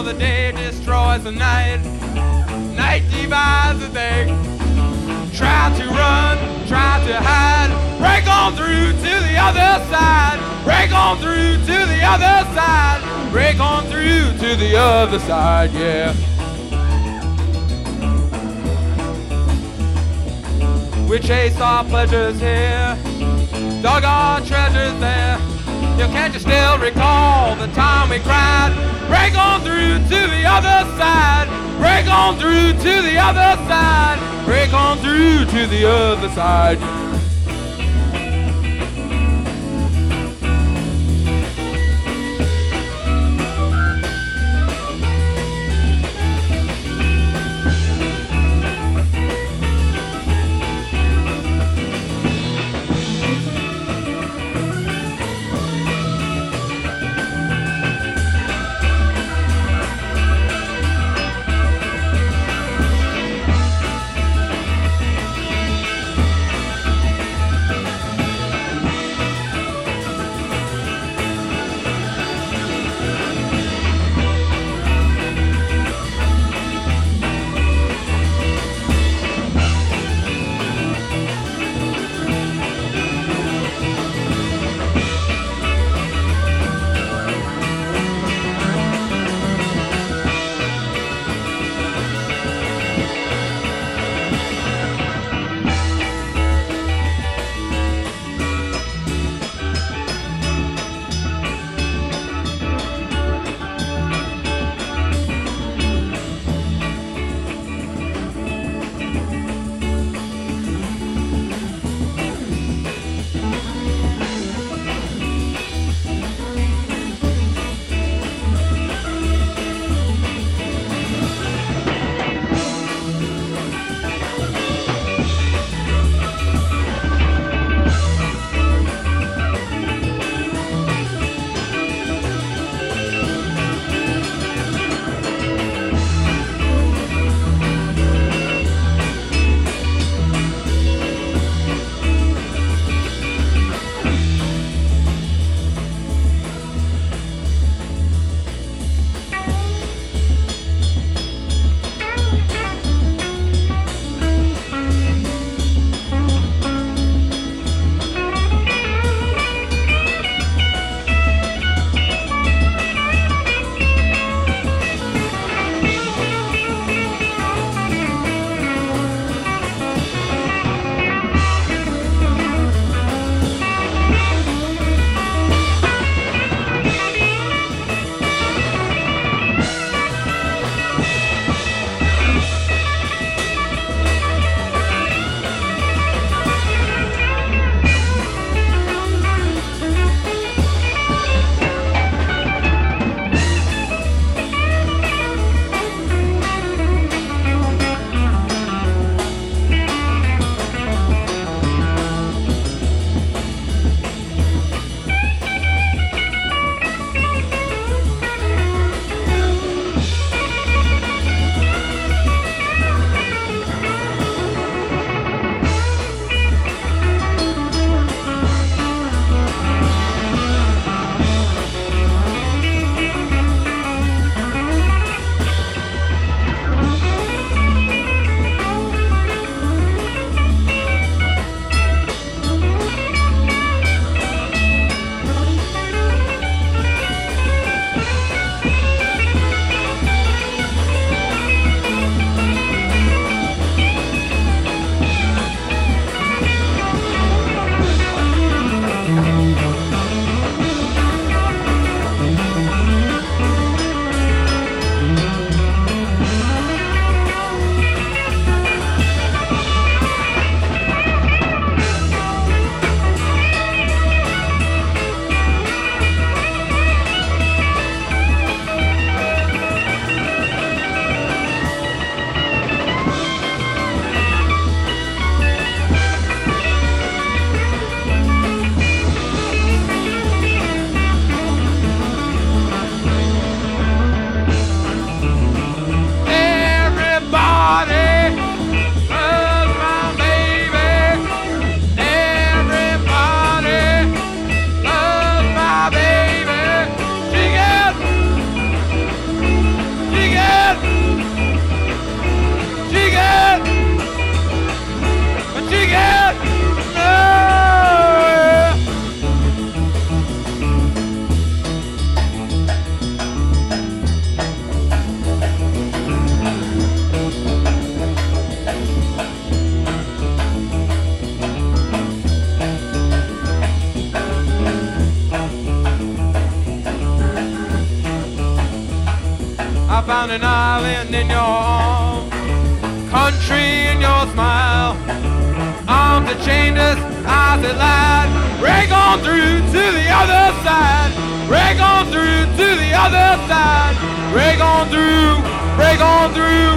the day destroys the night. Night divides the day. Try to run, try to hide. Break on through to the other side. Break on through to the other side. Break on through to the other side, yeah. We chase our pleasures here, dug our treasures there. You can't you still recall the time we cried? Break on through to the other side. Break on through to the other side. Break on through to the other side. found an island in your arms, country in your smile, arms that chained us, eyes that lied. Break on through to the other side. Break on through to the other side. Break on through, break on through.